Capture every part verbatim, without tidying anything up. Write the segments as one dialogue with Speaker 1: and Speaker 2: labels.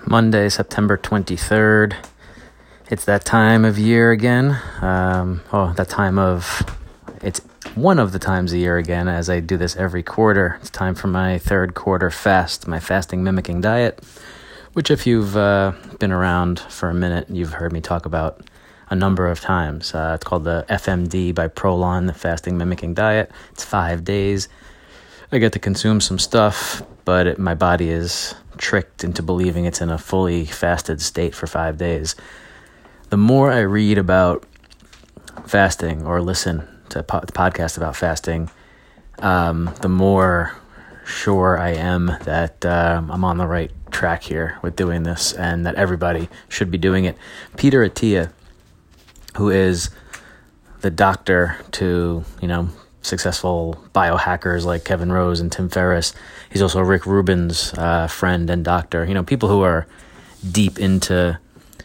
Speaker 1: Monday, September twenty-third. It's that time of year again. Um, oh, that time of, it's one of the times a year again, as I do this every quarter. It's time for my third quarter fast, my fasting mimicking diet, which if you've uh, been around for a minute, you've heard me talk about a number of times. Uh, it's called the F M D by Prolon, the fasting mimicking diet. It's five days. I get to consume some stuff, but it, my body is tricked into believing it's in a fully fasted state for five days. The more I read about fasting or listen to po- podcasts about fasting, um, the more sure I am that um, I'm on the right track here with doing this and that everybody should be doing it. Peter Attia, who is the doctor to, you know, successful biohackers like Kevin Rose and Tim Ferriss. He's also Rick Rubin's uh, friend and doctor. You know, people who are deep into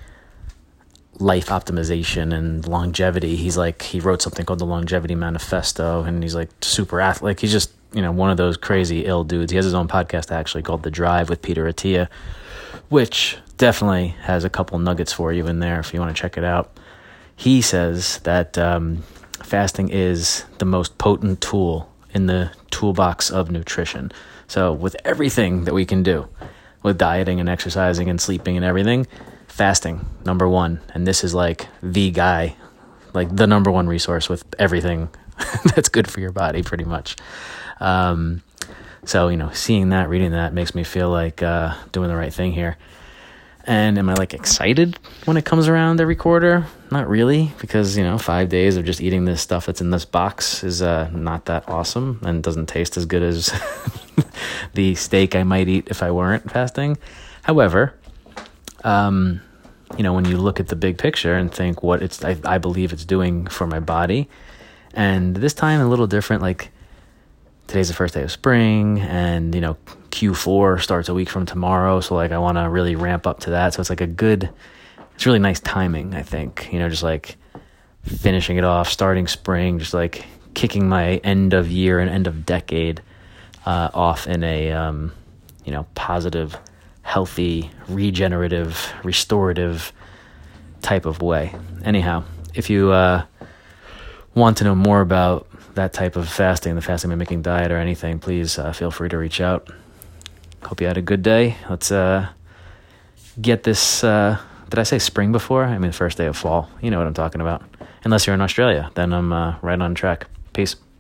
Speaker 1: life optimization and longevity. He's like, he wrote something called the Longevity Manifesto, and he's like super athlete. Like he's just, you know, one of those crazy ill dudes. He has his own podcast actually called The Drive with Peter Attia, which definitely has a couple nuggets for you in there if you want to check it out. He says that um, fasting is the most potent tool in the toolbox of nutrition. So with everything that we can do, with dieting and exercising and sleeping and everything, fasting, number one. And this is like the guy, like the number one resource with everything that's good for your body, pretty much. Um, so, you know, seeing that, reading that makes me feel like uh, doing the right thing here. And am I like excited when it comes around every quarter? Not really, because, you know, five days of just eating this stuff that's in this box is uh, not that awesome and doesn't taste as good as the steak I might eat if I weren't fasting. However, um, you know, when you look at the big picture and think what it's, I, I believe it's doing for my body, and this time a little different, like today's the first day of spring, and, you know, Q four starts a week from tomorrow, so, like, I want to really ramp up to that, so it's, like, a good, it's really nice timing, I think, you know, just, like, finishing it off, starting spring, just, like, kicking my end of year and end of decade uh, off in a, um, you know, positive, healthy, regenerative, restorative type of way. Anyhow, if you uh, want to know more about that type of fasting, the fasting mimicking diet or anything, please uh, feel free to reach out. Hope you had a good day. Let's uh, get this, uh, did I say spring before? I mean, first day of fall. You know what I'm talking about. Unless you're in Australia, then I'm uh, right on track. Peace.